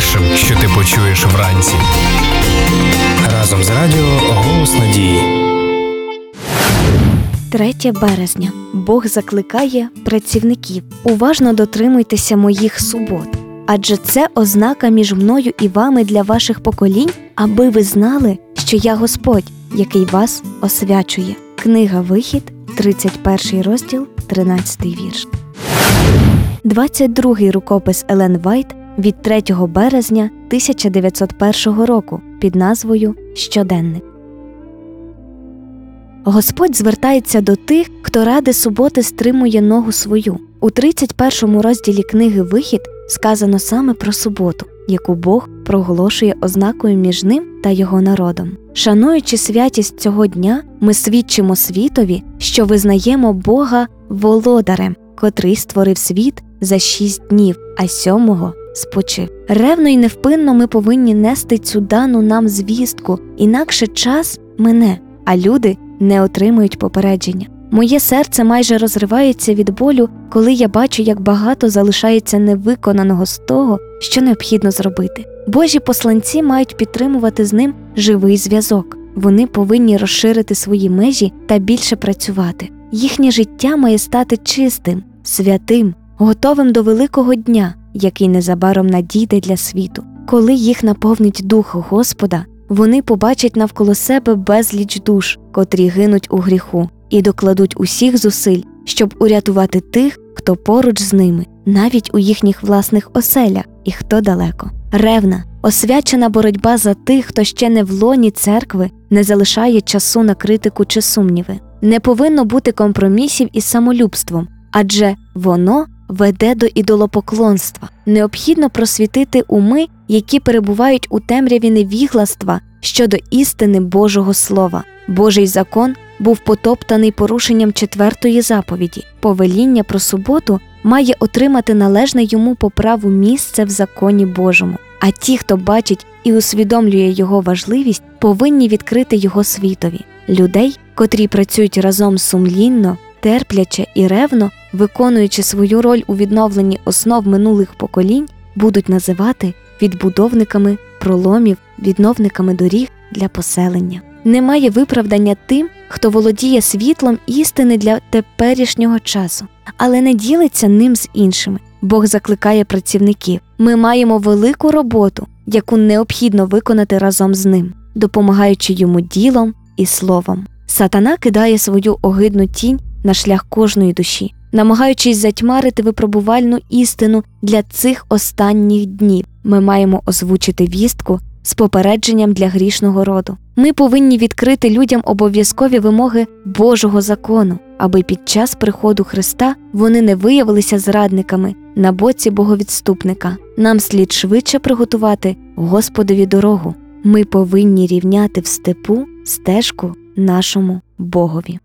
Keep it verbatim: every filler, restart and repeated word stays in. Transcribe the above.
першим, що ти почуєш вранці. Разом з радіо «Голос надії». третє березня. Бог закликає працівників: уважно дотримуйтеся моїх субот, адже це ознака між мною і вами для ваших поколінь, аби ви знали, що я Господь, який вас освячує. Книга Вихід, тридцять перший розділ, тринадцятий вірш. двадцять другий рукопис Елен Вайт від третього березня тисяча дев'ятсот першого року під назвою «Щоденник». Господь звертається до тих, хто ради суботи стримує ногу свою. У тридцять першому розділі книги «Вихід» сказано саме про суботу, яку Бог проголошує ознакою між ним та його народом. Шануючи святість цього дня, ми свідчимо світові, що визнаємо Бога володарем, котрий створив світ за шість днів, а сьомого спочив. Ревно й невпинно ми повинні нести цю дану нам звістку, інакше час мине, а люди не отримують попередження. Моє серце майже розривається від болю, коли я бачу, як багато залишається невиконаного з того, що необхідно зробити. Божі посланці мають підтримувати з ним живий зв'язок. Вони повинні розширити свої межі та більше працювати. Їхнє життя має стати чистим, святим, готовим до великого дня, який незабаром надійде для світу. Коли їх наповнить Дух Господа, вони побачать навколо себе безліч душ, котрі гинуть у гріху, і докладуть усіх зусиль, щоб урятувати тих, хто поруч з ними, навіть у їхніх власних оселях, і хто далеко. Ревна, освячена боротьба за тих, хто ще не в лоні церкви, не залишає часу на критику чи сумніви. Не повинно бути компромісів із самолюбством, адже воно веде до ідолопоклонства. Необхідно просвітити уми, які перебувають у темряві невігластва щодо істини Божого Слова. Божий закон був потоптаний порушенням четвертої заповіді. Повеління про суботу має отримати належне йому по праву місце в законі Божому. А ті, хто бачить і усвідомлює його важливість, повинні відкрити його світові. Людей, котрі працюють разом сумлінно, терпляче і ревно, виконуючи свою роль у відновленні основ минулих поколінь, будуть називати відбудовниками проломів, відновниками доріг для поселення. Немає виправдання тим, хто володіє світлом істини для теперішнього часу, але не ділиться ним з іншими. Бог закликає працівників. Ми маємо велику роботу, яку необхідно виконати разом з ним, допомагаючи йому ділом і словом. Сатана кидає свою огидну тінь на шлях кожної душі, намагаючись затьмарити випробувальну істину для цих останніх днів. Ми маємо озвучити вістку з попередженням для грішного роду. Ми повинні відкрити людям обов'язкові вимоги Божого закону, аби під час приходу Христа вони не виявилися зрадниками на боці боговідступника. Нам слід швидше приготувати Господові дорогу. Ми повинні рівняти в степу стежку нашому Богові.